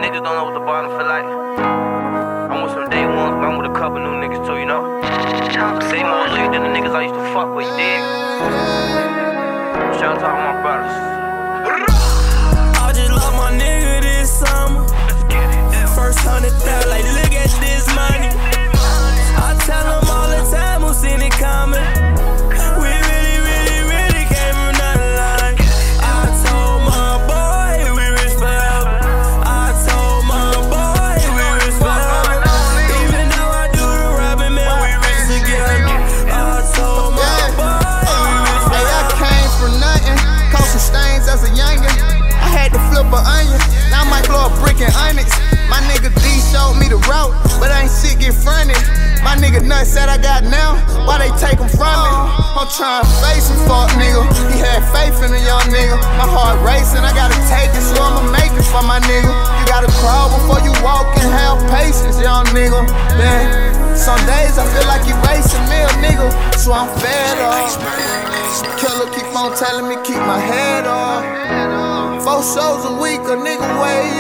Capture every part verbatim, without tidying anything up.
niggas don't know what the bottom feel like. I'm with some day ones, but I'm with a couple new niggas too, you know. Say more loyal than the niggas I used to fuck with, you dig? Shout out to all my brothers. I just lost my nigga this summer. First hundred thousand, like look at this money. I tell them all the time who's seen it coming. We really, really, really came from nothing like. I told my boy we rich forever. I told my boy we rich forever. Even though I do the rapping, man, we rich together. I told my boy we rich forever. Hey, I came from nothing, caught some stains as a youngin'. I had to flip an onion, now I might blow a brick in onyx. My nigga D showed me the route, but ain't shit get fronted. My nigga nuts said I got now, why they take him from me? I'm trying to face him, fuck nigga. He had faith in a young nigga. My heart racing, I gotta take it, so I'ma make it for my nigga. You gotta crawl before you walk and have patience, young nigga. Man, some days I feel like you racing me, a nigga, so I'm fed up. Killer keep on telling me keep my head up. Four shows a week, a nigga way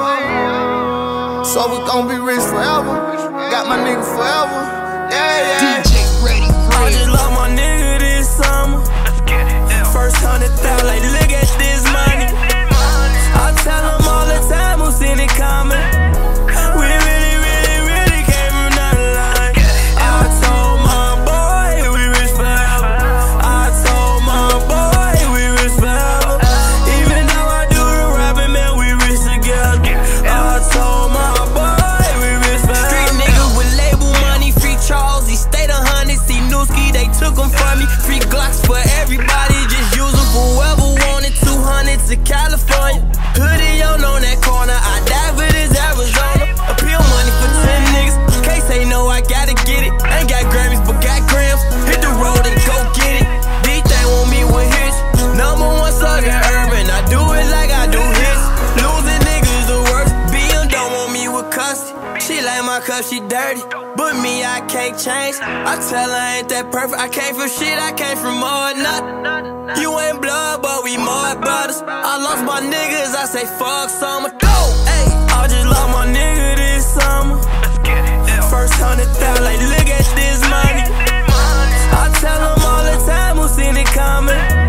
up. So we gon' be rich forever. Got my nigga forever. Yeah, yeah. D J Ready, I just lost my nigga this summer. First hundred thousand, like look at this money. I tell them all the time who's seen it coming. We really, really, really came from nothing like. I told my boy we rich forever. I told my boy we rich forever. Even though I do the rapping, man, we rich together. I told my boy we rich forever. Street nigga with label money, free Charles, he stayed a hundred. See Newski, they took him from me. Free Glocks for everybody, just use them for whoever wanted. Two hundred to California. Hoodie on on that corner, I die for this Arizona. Appeal money for ten niggas, in case they know I gotta get it. Ain't got Grammys, but got grams. Hit the road and go get it. These they want me with hits. Number one slug in urban, I do it like I do hits. Losing niggas the worst. B M don't want me with custody. She like my cup, she dirty, but me, I can't change. I tell her I ain't that perfect. I came from shit, I came from mud, nothing. You ain't blood, but we mud brothers. I lost my niggas, I say fuck summer. Go, ayy, I just lost my nigga this summer. First hundred thousand, like look at this money. I tell them all the time who's seen it coming.